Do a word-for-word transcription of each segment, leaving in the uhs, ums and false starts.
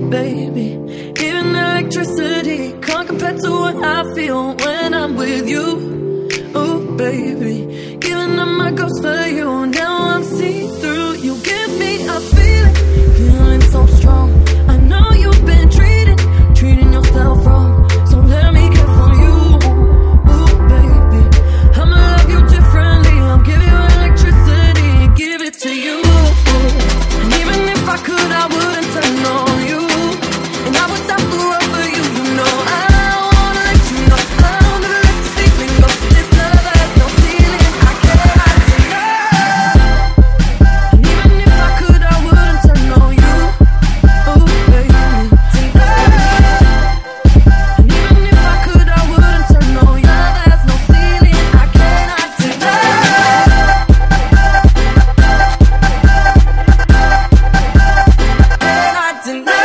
baby. Even electricity can't compare to what I feel when I'm with you. Oh, baby, giving up my ghost for you. Now I'm see-through. You give me a feeling, feeling so strong. I know you've been treating, treating yourself wrong. So let me care for you. Oh, baby, I'ma love you differently. I'll give you electricity, give it to you. And even if I could, I wouldn't turn on you. And I would stop the world for you, you know. I wanna let you know, I wanna let this feeling go. This love has no ceiling, I cannot deny. And even if I could, I wouldn't turn on you. Oh, baby, tonight. And even if I could, I wouldn't turn on you. Love has no ceiling, I cannot deny. Cannot deny.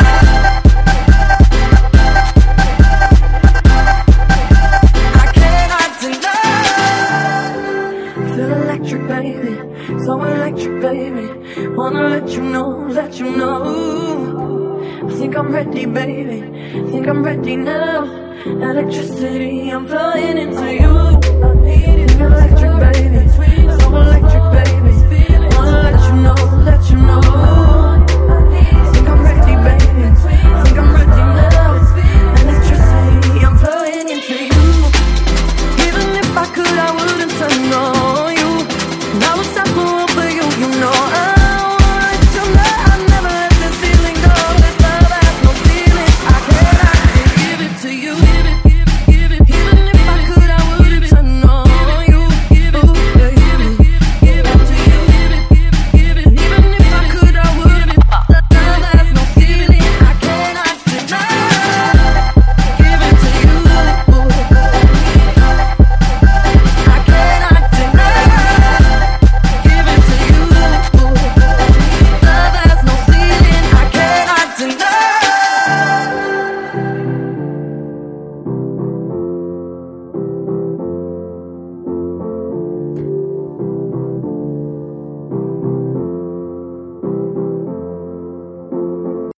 I cannot deny. Feel electric, baby, so electric, baby. Wanna let you know, let you know. I think I'm ready, baby, think I'm ready now. Electricity, I'm flying into you. I need it, electric, baby, so electric, baby.